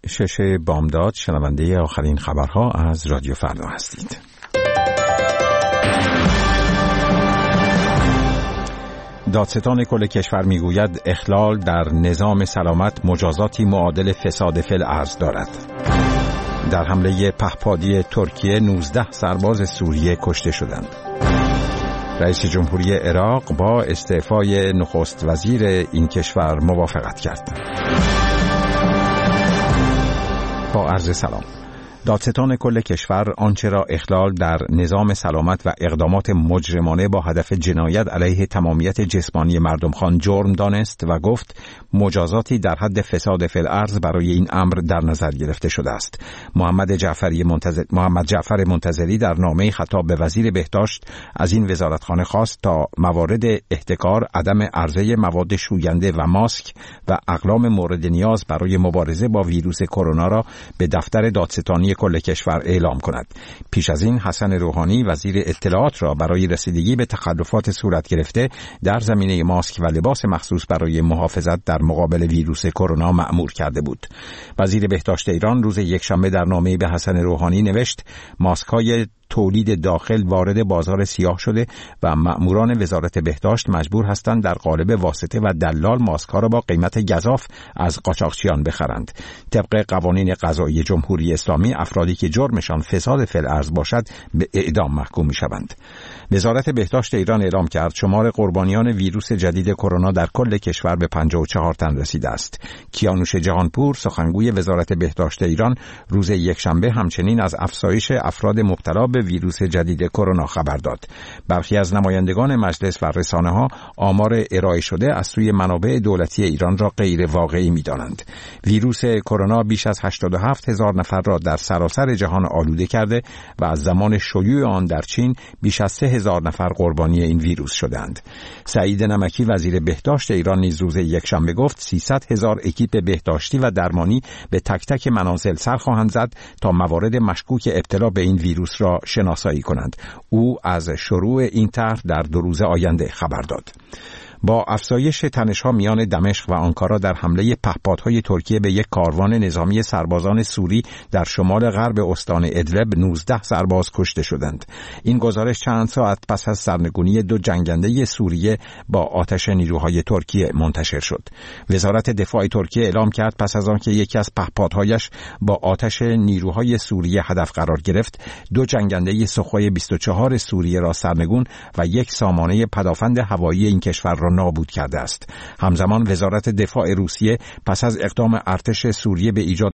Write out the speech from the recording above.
6 بامداد شنونده آخرین خبرها از رادیو فردا هستید. دادستان کل کشور میگوید اخلال در نظام سلامت مجازاتی معادل فساد فی الارض دارد. در حمله پهپادی ترکیه 19 سرباز سوریه کشته شدند. رئیس جمهوری عراق با استعفای نخست وزیر این کشور موافقت کرد. با عرض سلام. دادستان کل کشور آنچه را اخلال در نظام سلامت و اقدامات مجرمانه با هدف جنایت علیه تمامیت جسمانی مردمخوان جرم دانست و گفت مجازاتی در حد فساد فی الارض برای این امر در نظر گرفته شده است. محمد جعفر منتظری در نامه خطاب به وزیر بهداشت از این وزارتخانه خواست تا موارد احتکار، عدم عرضه مواد شوینده و ماسک و اقلام مورد نیاز برای مبارزه با ویروس کرونا را به دفتر دادستانی کل کشور اعلام کند. پیش از این حسن روحانی وزیر اطلاعات را برای رسیدگی به تخلفات صورت گرفته در زمینه ماسک و لباس مخصوص برای محافظت در مقابل ویروس کرونا مأمور کرده بود. وزیر بهداشت ایران روز یکشنبه در نامه‌ای به حسن روحانی نوشت ماسک‌های تولید داخل وارد بازار سیاه شده و مأموران وزارت بهداشت مجبور هستند در قالب واسطه و دلال ماسک‌ها را با قیمت گزاف از قاچاقچیان بخرند. طبق قوانین قضایی جمهوری اسلامی افرادی که جرمشان فساد فی الارض باشد به اعدام محکوم می‌شوند. وزارت بهداشت ایران اعلام کرد شمار قربانیان ویروس جدید کرونا در کل کشور به 54 تن رسیده است. کیانوش جهانپور سخنگوی وزارت بهداشت ایران روز یکشنبه همچنین از افزایش افراد مبتلا به ویروس جدید کرونا خبر داد. برخی از نمایندگان مجلس و رسانه‌ها آمار ارائه شده از سوی منابع دولتی ایران را غیر واقعی می‌دانند. ویروس کرونا بیش از 87,000 نفر را در سراسر جهان آلوده کرده و از زمان شیوع آن در چین بیش از 3,000 نفر قربانی این ویروس شدند. سعید نمکی وزیر بهداشت ایران نیز روز یکشنبه گفت 300,000 اکیپ بهداشتی و درمانی به تک تک منازل سر خواهند زد تا موارد مشکوک ابتلا به این ویروس را شناسایی کنند. او از شروع این طرح در 2 روز آینده خبر داد. با افزایش تنش‌ها میان دمشق و آنکارا در حمله پهپادهای ترکیه به یک کاروان نظامی سربازان سوری در شمال غرب استان ادلب 19 سرباز کشته شدند. این گزارش چند ساعت پس از سرنگونی 2 جنگنده سوریه با آتش نیروهای ترکیه منتشر شد. وزارت دفاع ترکیه اعلام کرد پس از آنکه یکی از پهپادهایش با آتش نیروهای سوریه هدف قرار گرفت، 2 جنگنده سوخوی 24 سوریه را سرنگون و 1 سامانه پدافند هوایی این کشور را نابود کرده است. همزمان وزارت دفاع روسیه پس از اقدام ارتش سوریه به ایجاد